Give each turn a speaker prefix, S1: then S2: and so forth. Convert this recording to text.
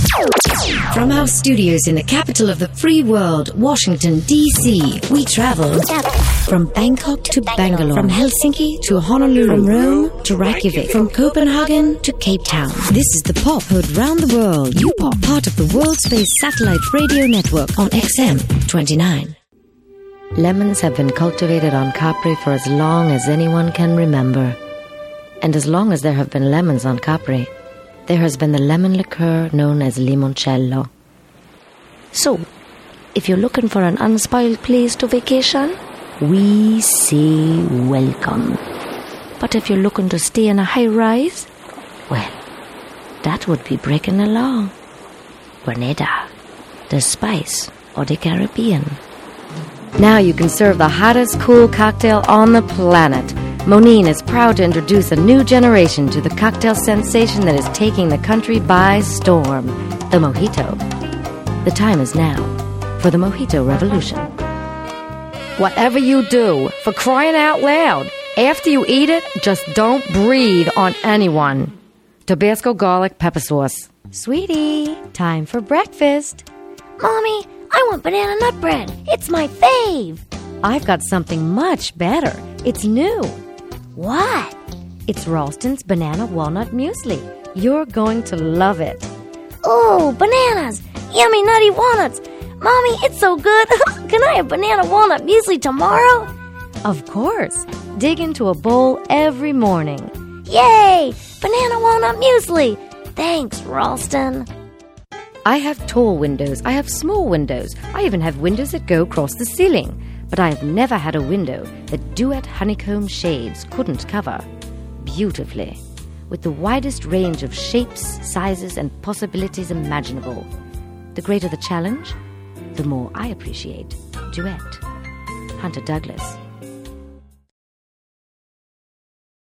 S1: From our studios in the capital of the free world, Washington, D.C., we travel from Bangkok to Bangalore, from Helsinki to Honolulu, from Rome to Reykjavik, from Copenhagen to Cape Town. This is the Pop Hood Round the World. UPOP, part of the World-Space Satellite Radio Network on XM 29.
S2: Lemons have been cultivated on Capri for as long as anyone can remember. And as long as there have been lemons on Capri, there has been the lemon liqueur known as limoncello. So, if you're looking for an unspoiled place to vacation, we say welcome. But if you're looking to stay in a high-rise, well, that would be breaking the law. Grenada, the Spice, or the Caribbean. Now you can serve the hottest cool cocktail on the planet. Monine is proud to introduce a new generation to the cocktail sensation that is taking the country by storm, the Mojito. The time is now for the Mojito Revolution. Whatever you do, for crying out loud, after you eat it, just don't breathe on anyone. Tabasco garlic pepper sauce. Sweetie, time for breakfast.
S3: Mommy, I want banana nut bread. It's my fave.
S2: I've got something much better. It's new.
S3: What?
S2: It's Ralston's Banana Walnut Muesli. You're going to love it.
S3: Ooh, bananas. Yummy nutty walnuts. Mommy, it's so good. Can I have banana walnut muesli tomorrow?
S2: Of course. Dig into a bowl every morning.
S3: Yay! Banana walnut muesli. Thanks, Ralston.
S2: I have tall windows. I have small windows. I even have windows that go across the ceiling. But I have never had a window that duet honeycomb shades couldn't cover beautifully, with the widest range of shapes, sizes, and possibilities imaginable. The greater the challenge, the more I appreciate duet. Hunter Douglas.